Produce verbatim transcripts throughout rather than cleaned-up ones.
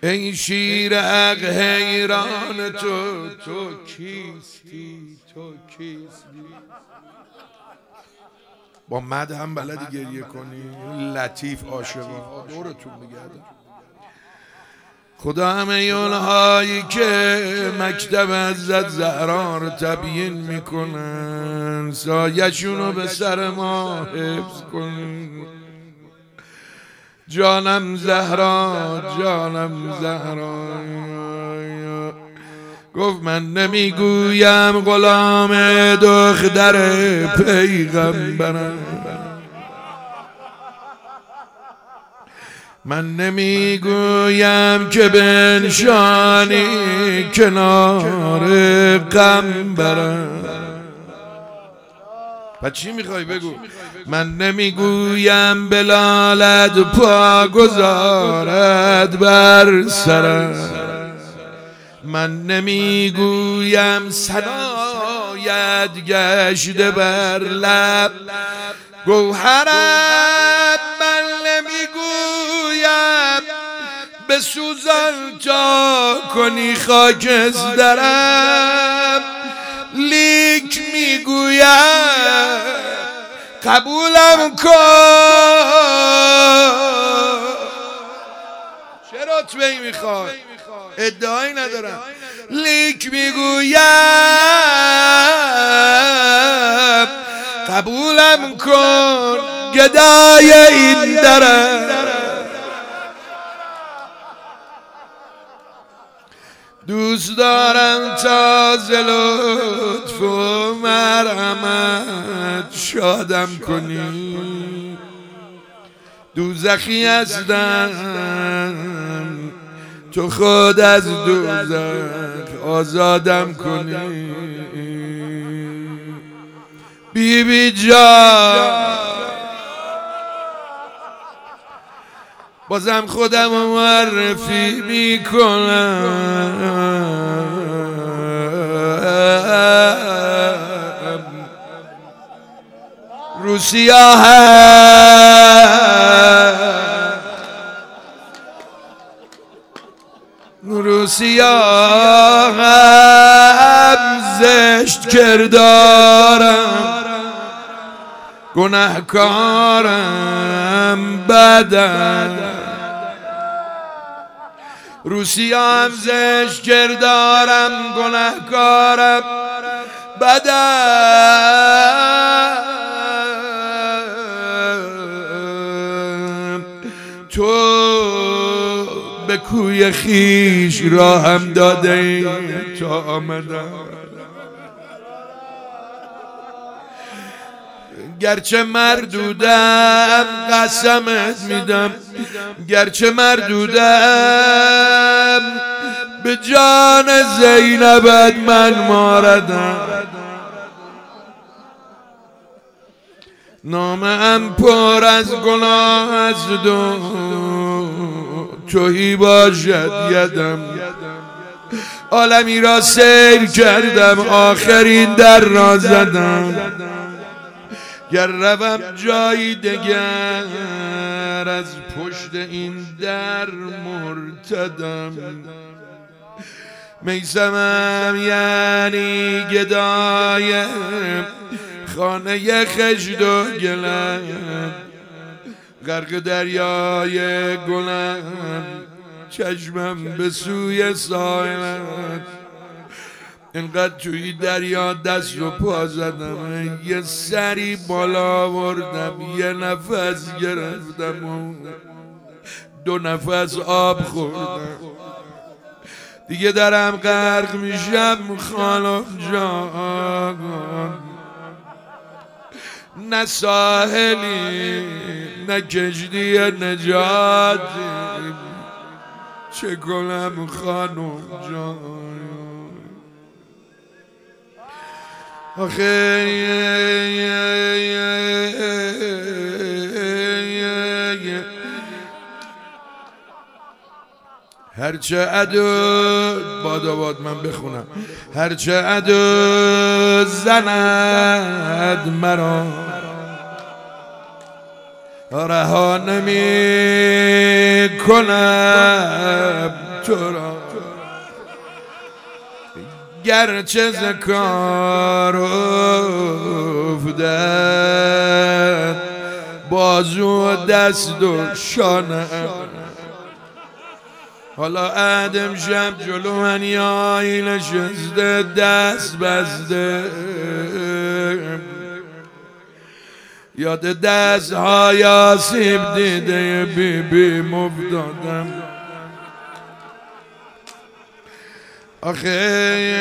ای شیرق حیران تو، تو کیستی، تو کیستی. با مد هم بلدی گریه کنی، لطیف عاشقانه دورتون بگردم. خدا همه اونهایی که مکتب حضرت زهرا رو تبیین میکنن سایه‌شونو به سر ما حفظ کن. جانم زهرا، جانم زهرا. گفت من نمیگویم غلام دختر پیغمبرم، من نمیگویم که بنشانی کنار غم برم. پس چی میخوای بگو؟ من نمیگویم بلالت پا گذارد بر سرم، من نمیگویم ثنایت گشته بر لب گوهرت، من نمیگویم بسوزان تا کنی خاکسترم، لیک میگویم قبولم کن. چه رتبه‌ای میخوای؟ ادعایی ندارم، لیک میگویم قبولم کن گدای این درم. دوست دارم تا ز لطف و مرحمت شادم کنی، دوزخی هستم تو خود از دوزخ آزادم کنی. بی بی جان بازم خودم معرفی میکنم، رو سیاه رو سیاهم زشت کردارم، گناهکارم بدم، رو سیاهم زشت کردارم گناهکارم بدم. تو به کوی خیش راهم داده تا آمدم، گرچه مردودم قسمت میدم، گرچه مردودم به جان زینبت من ماردم. نامه‌ام پر از گناه از دو توهی باشد یدم، عالمی را سیر کردم آخرین در را زدم، گر روم جایی دگر از پشت این در مرتدم. میسمم یعنی گدای خانه خجد و گلم، غرق دریای گلم چشمم به سوی ساحلت، اینقدر توی دریا دست و پا زدم، یه سری بالا آوردم، یه نفس گرفتم و دو نفس آب خوردم، دیگه درم غرق میشم خانم جان، نه ساحلی نه کشتی نجاتی، چه کنم خانم جان؟ آخه هرچه عدو باد آباد من بخونم، هرچه عدو زند مرا رها نمی کنم تو را، گرچه ز کار افتد بازو و دست و شانه. حالا ادم شب جلو من یایی نشسته دست بسته، یاد دست های آسیب دیده بی بی مفتادم. آخه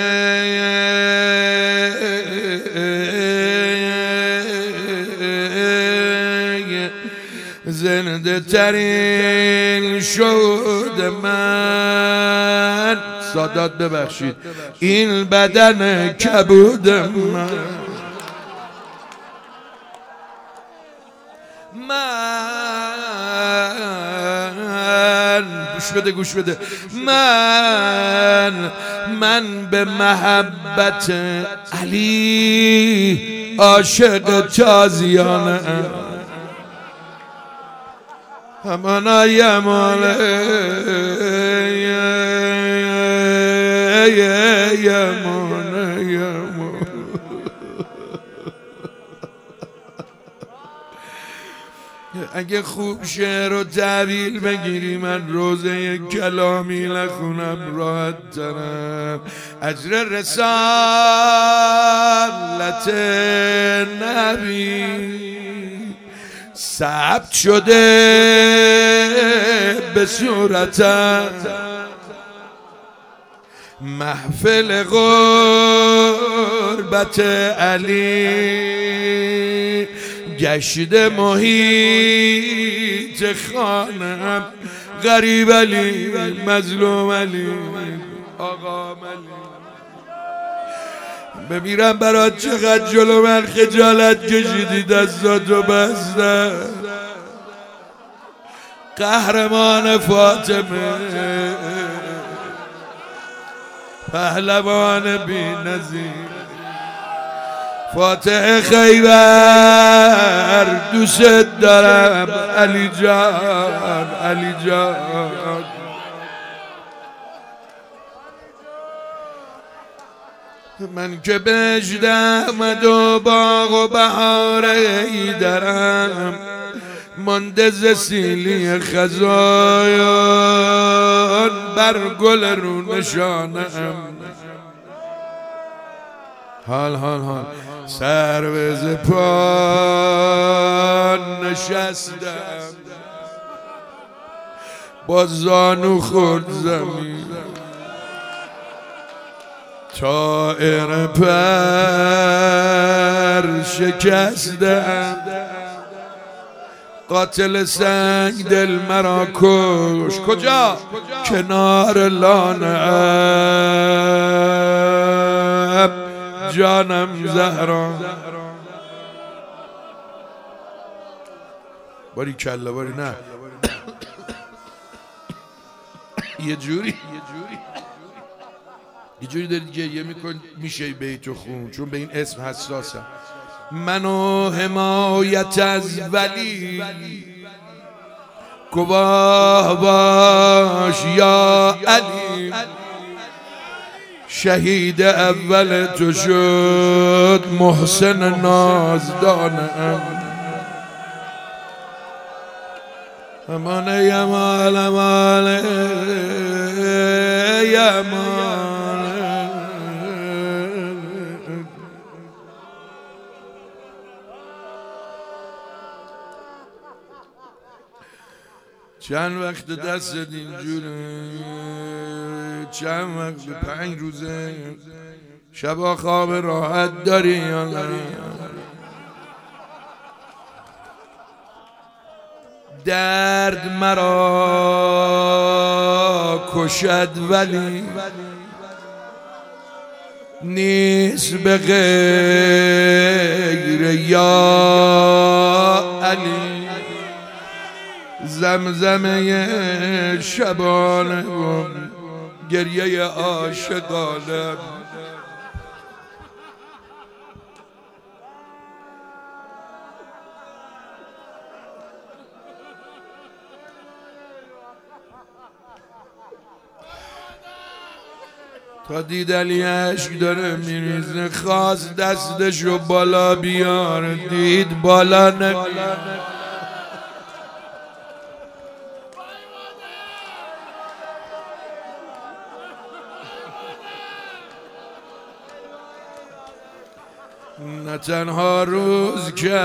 زنده ترین شد من، سادات ببخشید، این بدن کبود من. من گوش بده گوش بده من من به محبت علی عاشق تازیانه، همانا یماله یمانه یمانه. اگه خوب شعر و تعبیر بگیری من روزه کلامی نخونم راحت ترم. اجر رسالت نبی ثبت شده به صورتم، محفل غربت علی گشته محیط خانم. غریب علی مظلوم علی آقا علی، بمیرم برات چقدر جلو من خجالت کشیدی دستاتو بسته. قهرمان فاطمه پهلوان بی نظیر فاتح خیبر دوست دارم علی جان علی جان. من که بجدم و باغ و بهار ایدرم مانده ز سیلی خزایان بر گل رو نشانم. حال حال حال سر پا نشستم با زانو خورد زمین، طائر پر شکستم. قاتل سنگ دل مرا کش کجا؟ کنار لانه جانم زهرا. باری کلا باری نه یه جوری یه جوری داری گریه میکن میشه بیتو خون، چون به این اسم حساسم. منو حمایت از ولی گواه باش یا علی، شهید اول تو شد محسن نازدانم. امان یمال امان یمال. چند وقت دست اینجوره، چند وقت پنج روزه شبا خواب راحت داری یا نه؟ درد مرا کشد ولی نیست به غیر یا علی. زمزمه شبانه و گریه عاشقانه تا دید علی عشق داره میریزه، خواست دستشو بالا بیار، دید بالا نمیاره. نه تنها روز که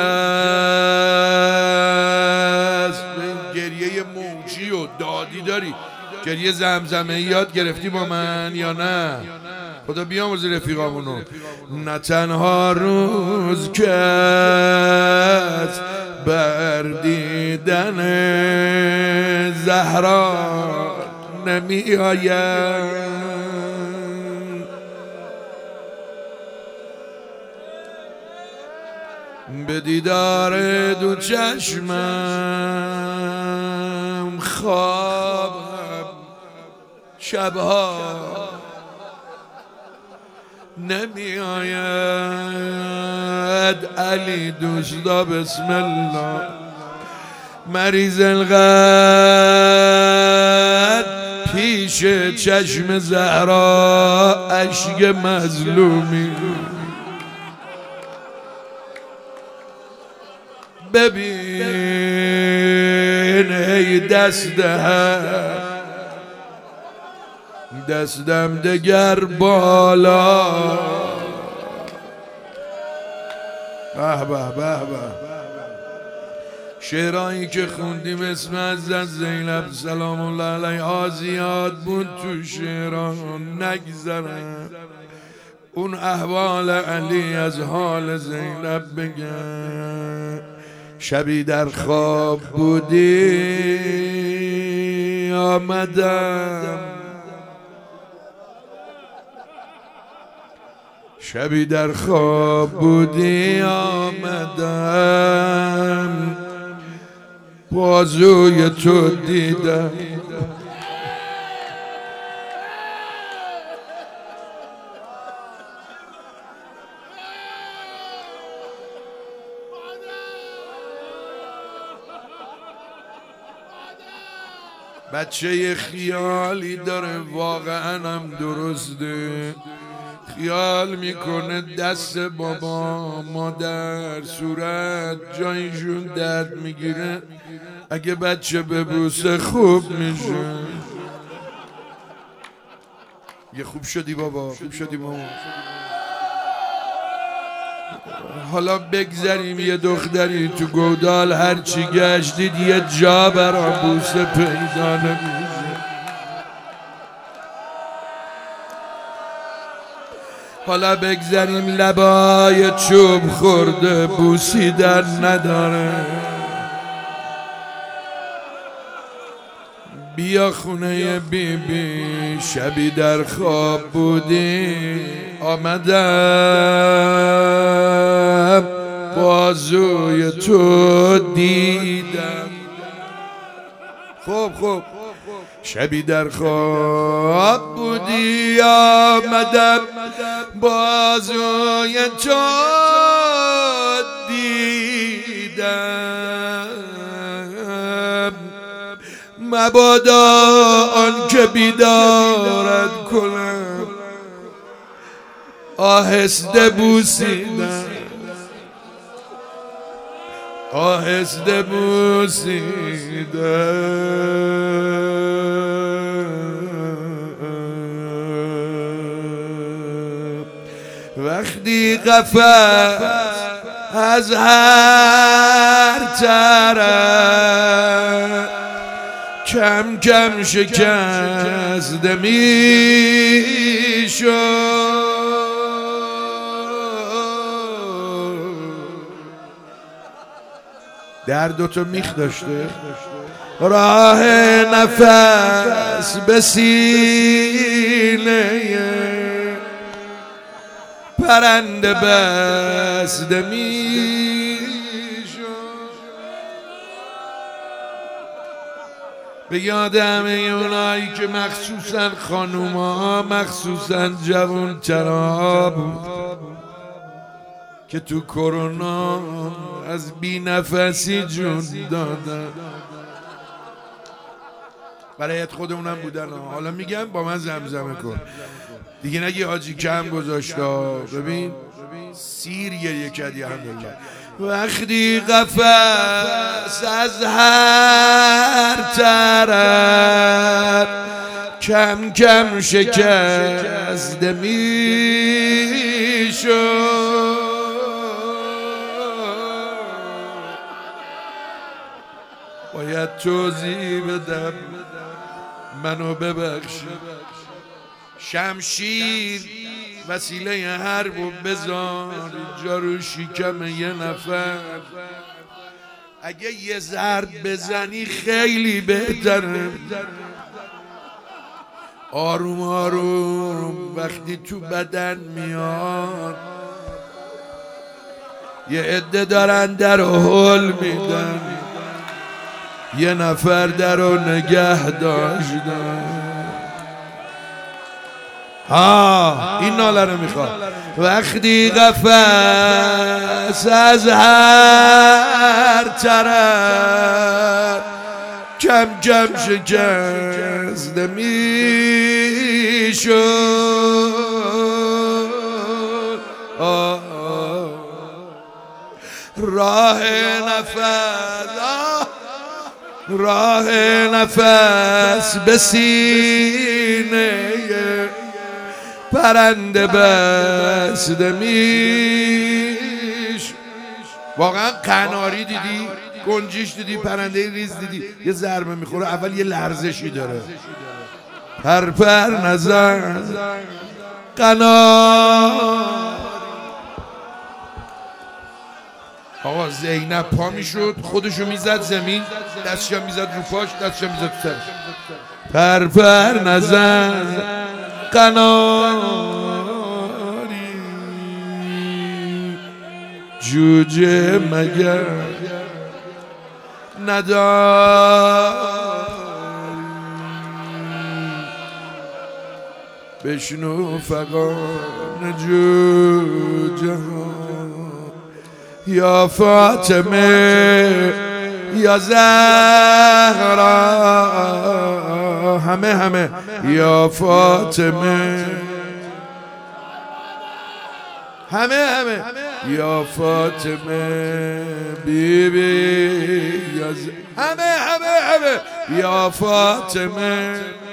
است، گریه موجی و دادی داری، گریه زمزمه یاد گرفتی با من یا نه؟ خدا بیامرز رفیقامونو. نه تنها روز که است بر دیدن زهرا نمی آید، به دیدار دو چشمم خوابم شبها نمی آید. علی دوستا بسم الله، مریض القلب پیش چشم زهرا اشک مظلومی. ببین ای دست دستم دگر بالا، به به به به. شعرهایی که خوندیم اسم حضرت زینب سلام الله علیها زیاد بود تو شعران، نگذرم اون احوال علی از حال زینب بگم. شبی در خواب بودی آمدم، شبی در خواب بودی آمدم، بازوی تو دیدم. بچه خیالی داره، واقعا هم درسته، خیال میکنه دست بابا مادر صورت جایشون درد میگیره، اگه بچه ببوسه خوب میشه. یه خوب شدی بابا، خوب شدی ماما. حالا بگذاریم یه دختری تو گودال هرچی گشتید یه جا برا بوسه پیدا نمیشه. حالا بگذاریم لبای چوب خورده بوسیدن نداره. بیا خونه بی بی، شبی در خواب بودی آمدم، بازوی تو دیدم. خوب خوب. شبی در خواب بودی آمدم، بازوی تو دیدم. مبادا آن که بیدارت کنم، آهسته بوسیدم، آهسته بوسیدم. وقتی قفس از هر طرف کم کم شکسته میشد، درد تو میخ داشته، راه نفس به سینه پرنده بسته میشد. به یاد همه اونایی که مخصوصا خانوما، مخصوصا جوان‌ترا بود که تو کرونا از بی نفسی جون دادن. برایت خودمونم بودن ها. حالا میگم با من زمزمه کن دیگه، نگی حاجی کم گذاشتا. ببین سیر گریه کردی الحمدلله. وقتی قفس از هر طرف کم کم شکسته میشد، باید توضیح بدم منو ببخشی. شمشیر وسیله حرب و بذار اینجا رو شکم یه نفر، اگه یه ضرب بزنی خیلی بهتره. آروم آروم وقتی تو بدن میاد، یه عده دارن در حل میدن، یه نفر در رو نگه داشتن. ها این ناله رو میخواد. وقتی قفس از هر طرف کم کم شکسته میشد، راه نفس راه نفس به سینه پرنده بسته میش. واقعا قناری دیدی، گنجش دیدی، پرنده ریز دیدی، یه ضربه میخوره اول یه لرزشی داره، پر پر نزن قناری. آقا زینب پا میشد خودشو میزد زمین، دستشم میزد رو پاش، دستشم میزد تو سرش. پر پر نزن قناری، جوجه مگر نداری. بشنو فغان جوجه یا فاطمه یا زهرا، همه همه یا فاطمه، همه همه یا فاطمه بیبی، یا همه همه همه یا فاطمه.